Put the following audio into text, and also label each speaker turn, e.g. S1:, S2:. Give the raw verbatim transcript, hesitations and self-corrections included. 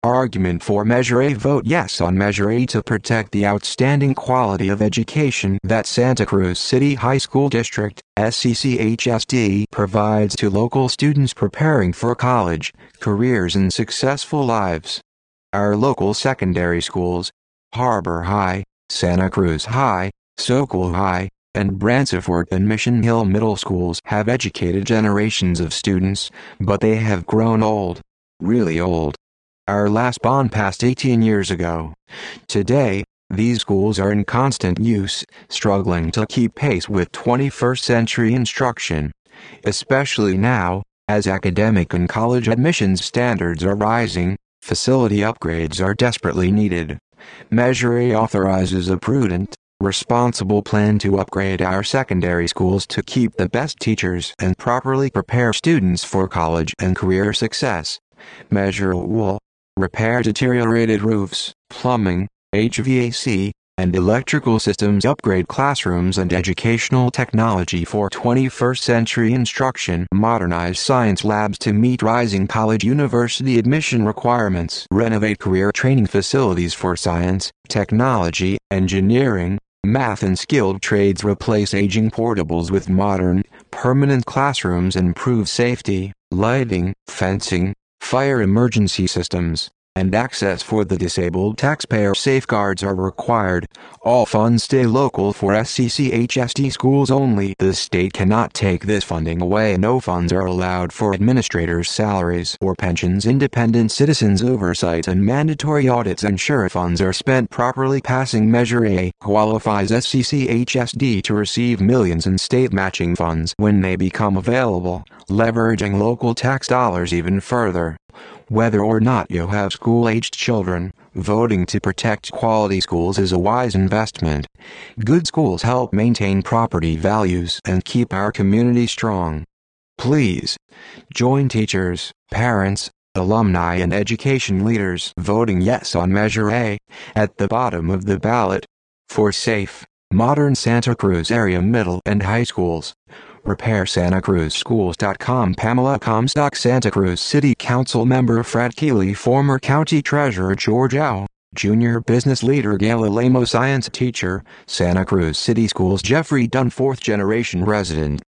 S1: Argument for Measure A. Vote yes on Measure A to protect the outstanding quality of education that Santa Cruz City High School District, S C C H S D, provides to local students preparing for college, careers and successful lives. Our local secondary schools, Harbor High, Santa Cruz High, Sokol High, and Branciforte and Mission Hill Middle Schools have educated generations of students, but they have grown old. Really old. Our last bond passed eighteen years ago. Today, these schools are in constant use, struggling to keep pace with twenty-first century instruction. Especially now, as academic and college admissions standards are rising, facility upgrades are desperately needed. Measure A authorizes a prudent, responsible plan to upgrade our secondary schools to keep the best teachers and properly prepare students for college and career success. Measure A will repair deteriorated roofs, plumbing, H V A C, and electrical systems, upgrade classrooms and educational technology for twenty-first century instruction, modernize science labs to meet rising college university admission requirements, renovate career training facilities for science, technology, engineering, math and skilled trades, replace aging portables with modern, permanent classrooms, improve safety, lighting, fencing, fire emergency systems, and access for the disabled. Taxpayer safeguards are required. All funds stay local for S C C H S D schools only. The state cannot take this funding away. No funds are allowed for administrators' salaries or pensions. Independent citizens' oversight and mandatory audits ensure funds are spent properly. Passing Measure A qualifies S C C H S D to receive millions in state matching funds when they become available, leveraging local tax dollars even further. Whether or not you have school-aged children, voting to protect quality schools is a wise investment. Good schools help maintain property values and keep our community strong. Please, join teachers, parents, alumni and education leaders voting yes on Measure A, at the bottom of the ballot, for safe, modern Santa Cruz area middle and high schools. Repair Santa Cruz Schools dot com. Pamela Comstock, Santa Cruz City Council Member Fred Keeley, former County Treasurer George Au, Junior Business Leader Gayla Lamo, Science Teacher, Santa Cruz City Schools Jeffrey Dunn, fourth Generation Resident.